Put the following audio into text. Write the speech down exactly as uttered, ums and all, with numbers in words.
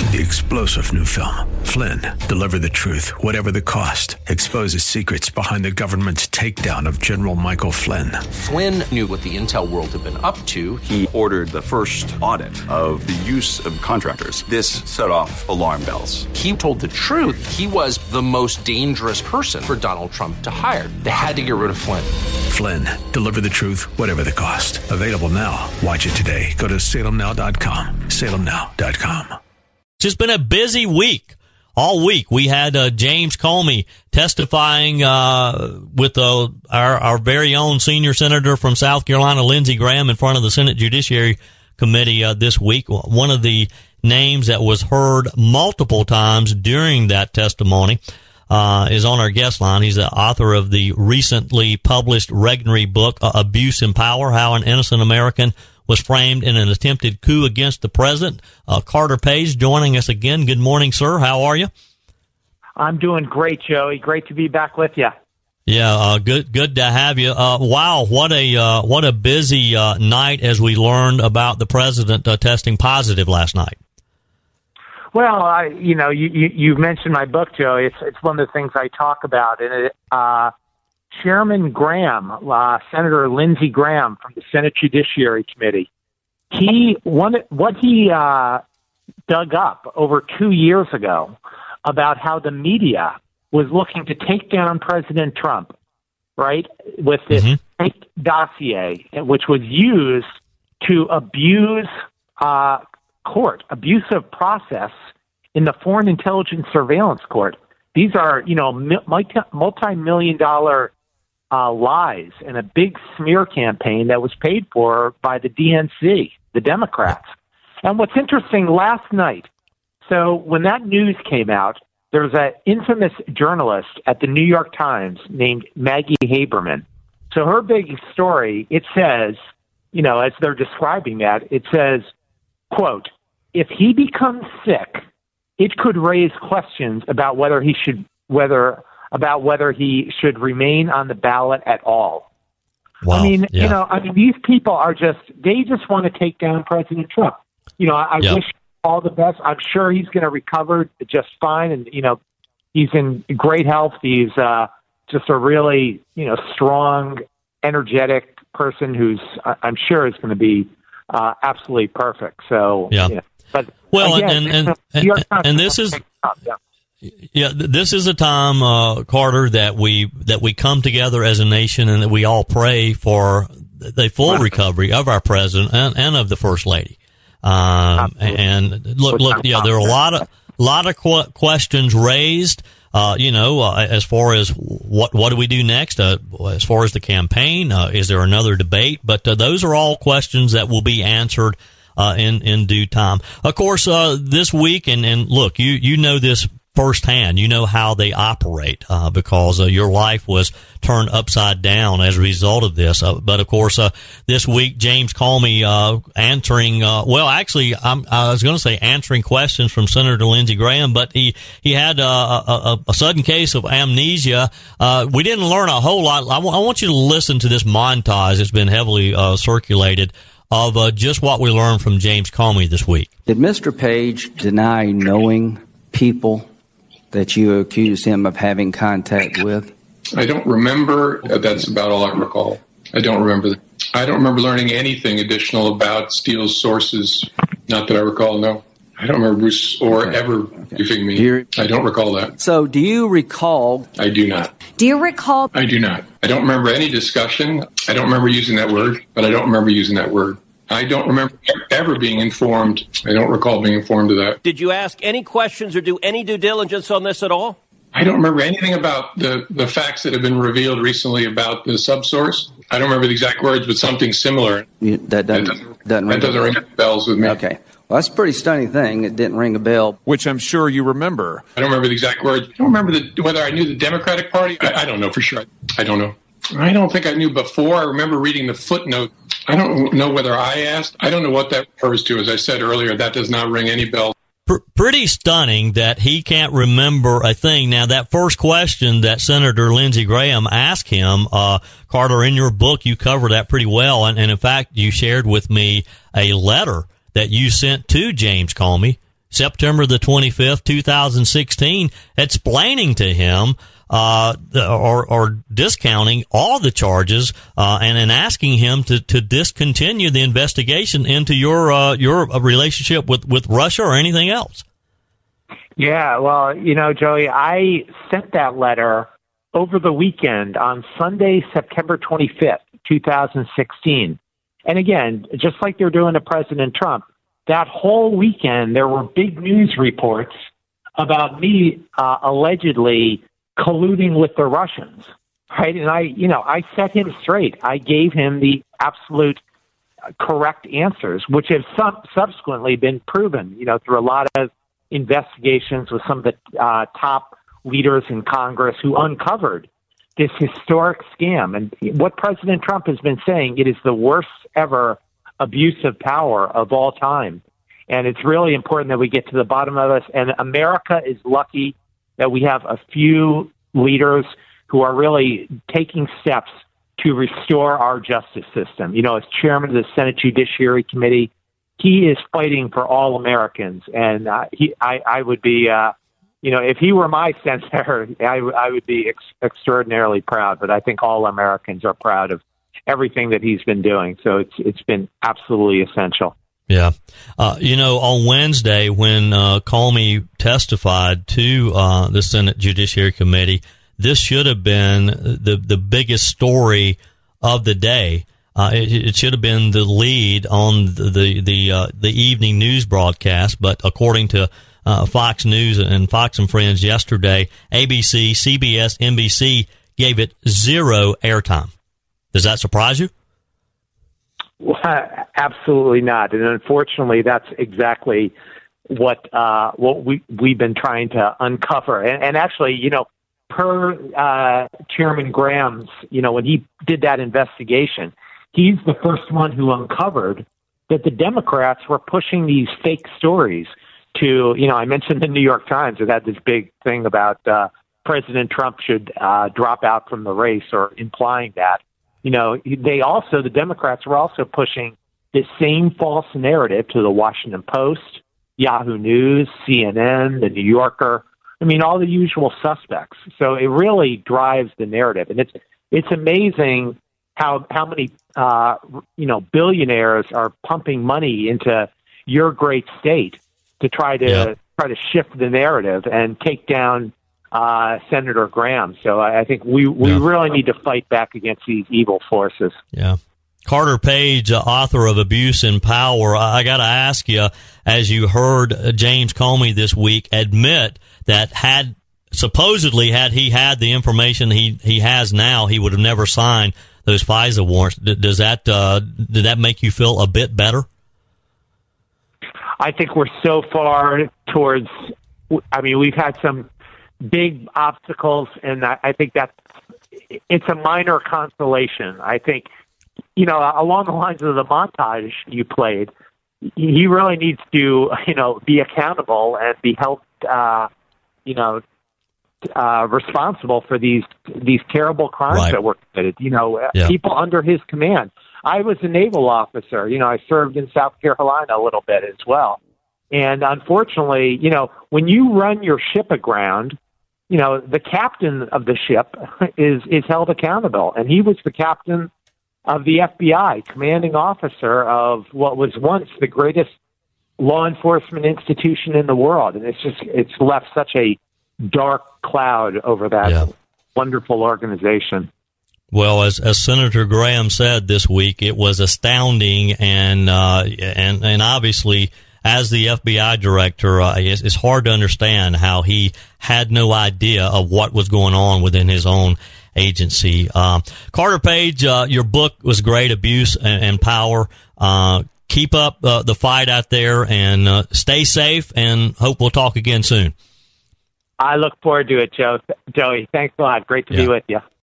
the explosive new film, Flynn, Deliver the Truth, Whatever the Cost, exposes secrets behind the government's takedown of General Michael Flynn. Flynn knew what the intel world had been up to. He ordered the first audit of the use of contractors. This set off alarm bells. He told the truth. He was the most dangerous person for Donald Trump to hire. They had to get rid of Flynn. Flynn, Deliver the Truth, Whatever the Cost. Available now. Watch it today. Go to salem now dot com. salem now dot com. It's just been a busy week. All week we had uh, James Comey testifying uh, with uh, our, our very own senior senator from South Carolina, Lindsey Graham, in front of the Senate Judiciary Committee uh, this week. One of the names that was heard multiple times during that testimony uh, is on our guest line. He's the author of the recently published Regnery book, uh, Abuse in Power, How an Innocent American was framed in an attempted coup against the president. Uh, Carter Page joining us again. Good morning, sir. How are you? I'm doing great, Joey. Great to be back with you. Yeah, uh, good, good to have you. Uh, wow, what a uh, what a busy uh, night as we learned about the president uh, testing positive last night. Well, I, you know, you, you you mentioned my book, Joey. It's it's one of the things I talk about, and it. Uh, Chairman Graham, uh, Senator Lindsey Graham from the Senate Judiciary Committee, he one what he uh, dug up over two years ago about how the media was looking to take down President Trump, right, with this mm-hmm. fake dossier, which was used to abuse uh, court, abusive process in the Foreign Intelligence Surveillance Court. These are, you know, multi- multi-million dollar Uh, lies and a big smear campaign that was paid for by the D N C, the Democrats. And what's interesting, last night, so when that news came out, there was an infamous journalist at the New York Times named Maggie Haberman. So her big story, it says, you know, as they're describing that, it says, quote, if he becomes sick, it could raise questions about whether he should, whether about whether he should remain on the ballot at all. Wow. I mean, yeah. you know, I mean, these people are just, they just want to take down President Trump. You know, I, I yep. wish all the best. I'm sure he's going to recover just fine. And, you know, he's in great health. He's uh, just a really, you know, strong, energetic person who's, I'm sure is going to be uh, absolutely perfect. So, yeah. yeah. But well, again, and, and, and, and, and this is, yeah. Yeah, this is a time, uh, Carter, that we that we come together as a nation and that we all pray for the full recovery of our president and, and of the first lady. Um, and look, look, yeah, there are a lot of lot of qu- questions raised. Uh, you know, uh, as far as what what do we do next? Uh, as far as the campaign, uh, is there another debate? But uh, those are all questions that will be answered uh, in in due time. Of course, uh, this week, and and look, you you know this firsthand. You know how they operate uh, because uh, your life was turned upside down as a result of this. Uh, but of course, uh, this week, James Comey uh, answering, uh, well, actually, I'm, I was going to say answering questions from Senator Lindsey Graham, but he, he had uh, a, a, a sudden case of amnesia. Uh, we didn't learn a whole lot. I, w- I want you to listen to this montage that's been heavily uh, circulated of uh, just what we learned from James Comey this week. Did Mister Page deny knowing people that you accused him of having contact with? I don't remember. That's about all I recall. I don't remember. That. I don't remember learning anything additional about Steele's sources. Not that I recall, no. I don't remember Bruce Orr okay. ever okay. briefing me. You're, I don't recall that. So do you recall? I do not. Do you recall? I do not. I don't remember any discussion. I don't remember using that word, but I don't remember using that word. I don't remember ever being informed. I don't recall being informed of that. Did you ask any questions or do any due diligence on this at all? I don't remember anything about the, the facts that have been revealed recently about the subsource. I don't remember the exact words, but something similar. You, that doesn't, that doesn't, doesn't, that doesn't ring bells with me. Okay. Well, that's a pretty stunning thing. It didn't ring a bell. Which I'm sure you remember. I don't remember the exact words. I don't remember the, whether I knew the Democratic Party. I, I don't know for sure. I don't know. I don't think I knew before. I remember reading the footnote. I don't know whether I asked. I don't know what that refers to. As I said earlier, that does not ring any bell. Pretty stunning that he can't remember a thing. Now, that first question that Senator Lindsey Graham asked him, uh, Carter, in your book, you cover that pretty well. And, and in fact, you shared with me a letter that you sent to James Comey September the twenty-fifth, two thousand sixteen, explaining to him uh, or, or discounting all the charges uh, and, and asking him to, to discontinue the investigation into your uh, your relationship with, with Russia or anything else. Yeah, well, you know, Joey, I sent that letter over the weekend on Sunday, September twenty-fifth, two thousand sixteen. And again, just like they're doing to President Trump, that whole weekend there were big news reports about me uh, allegedly colluding with the Russians, right? And I, you know, I set him straight. I gave him the absolute correct answers, which have sub- subsequently been proven, you know, through a lot of investigations with some of the uh, top leaders in Congress who uncovered this historic scam. And what President Trump has been saying, it is the worst ever abuse of power of all time. And it's really important that we get to the bottom of this. And America is lucky that we have a few leaders who are really taking steps to restore our justice system. You know, as chairman of the Senate Judiciary Committee, he is fighting for all Americans. And uh, he, I, I would be, uh, you know, if he were my senator, I, I would be ex- extraordinarily proud. But I think all Americans are proud of everything that he's been doing. So it's it's been absolutely essential. Yeah. Uh, you know, on Wednesday when uh, Comey testified to uh, the Senate Judiciary Committee, this should have been the, the biggest story of the day. Uh, it, it should have been the lead on the the the, uh, the evening news broadcast, but according to uh, Fox News and Fox and Friends yesterday, A B C, C B S, N B C gave it zero airtime. Does that surprise you? Well, absolutely not. And unfortunately, that's exactly what uh, what we we've been trying to uncover. And, and actually, you know, per uh, Chairman Graham's, you know, when he did that investigation, he's the first one who uncovered that the Democrats were pushing these fake stories to, you know, I mentioned the New York Times. It had this big thing about uh, President Trump should uh, drop out from the race, or implying that. You know, they also, the Democrats were also pushing the same false narrative to the Washington Post, Yahoo News, C N N, the New Yorker. I mean, all the usual suspects. So it really drives the narrative. And it's it's amazing how how many, uh, you know, billionaires are pumping money into your great state to try to yeah. try to shift the narrative and take down Uh, Senator Graham. So I, I think we, we yeah. really need to fight back against these evil forces. Yeah. Carter Page, uh, author of Abuse in Power. I, I got to ask you, as you heard uh, James Comey this week admit that had supposedly had he had the information he, he has now, he would have never signed those FISA warrants. D- does that uh, did that make you feel a bit better? I think we're so far towards. I mean, we've had some big obstacles, and I, I think that it's a minor consolation. I think, you know, along the lines of the montage you played, he really needs to, you know, be accountable and be held, uh, you know, uh, responsible for these these terrible crimes right. that were committed. You know, yeah. people under his command. I was a naval officer. You know, I served in South Carolina a little bit as well. And unfortunately, you know, when you run your ship aground, you know, the captain of the ship is, is held accountable. And he was the captain of the F B I, commanding officer of what was once the greatest law enforcement institution in the world. And it's just, it's left such a dark cloud over that yeah. wonderful organization. Well, as, as Senator Graham said this week, it was astounding, and uh, and and obviously, as the F B I director, uh, it's, it's hard to understand how he had no idea of what was going on within his own agency. Uh, Carter Page, uh, your book was great, Abuse and, and Power. Uh, keep up uh, the fight out there, and uh, stay safe, and hope we'll talk again soon. I look forward to it, Joe. Joey, thanks a lot. Great to yeah. be with you.